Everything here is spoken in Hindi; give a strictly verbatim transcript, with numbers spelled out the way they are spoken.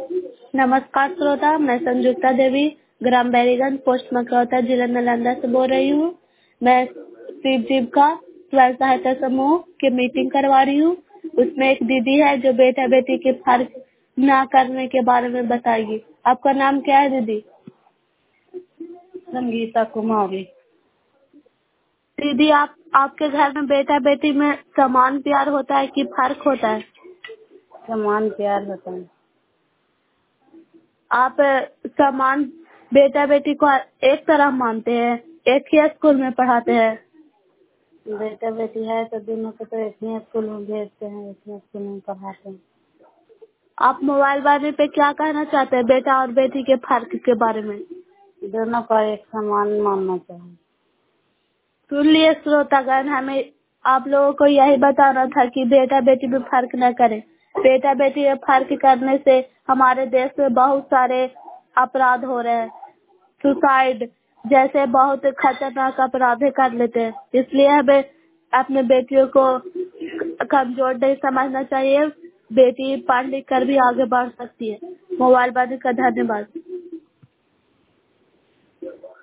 नमस्कार श्रोता, मैं संजुक्ता देवी ग्राम बैरीगंज पोस्ट मकरौता जिला नालंदा से बोल रही हूँ। मैं शिव जीविका स्वयं सहायता समूह की मीटिंग करवा रही हूँ। उसमें एक दीदी है जो बेटा बेटी के फर्क ना करने के बारे में बताएगी। आपका नाम क्या है दीदी? संगीता कुमारी। दीदी, आप आपके घर में बेटा बेटी में समान प्यार होता है कि फर्क होता है? समान प्यार होता है। आप समान बेटा बेटी को एक तरह मानते हैं, एक ही स्कूल में पढ़ाते हैं? बेटा बेटी है तो दोनों को तो एक ही स्कूल में भेजते हैं, एक ही स्कूल में पढ़ाते हैं। आप मोबाइल बारे पे क्या कहना चाहते हैं बेटा और बेटी के फर्क के बारे में? दोनों को एक समान मानना चाहिए। सुन लिए श्रोतागण, हमें आप लोगों को यही बताना था कि बेटा बेटी में फर्क न करें। बेटा बेटी में फर्क करने से हमारे देश में बहुत सारे अपराध हो रहे हैं। सुसाइड जैसे बहुत खतरनाक अपराध कर लेते हैं। इसलिए हमें अपने बेटियों को कमजोर नहीं समझना चाहिए। बेटी पढ़ लिख कर भी आगे बढ़ सकती है। मोबाइल बाजी का धन्यवाद।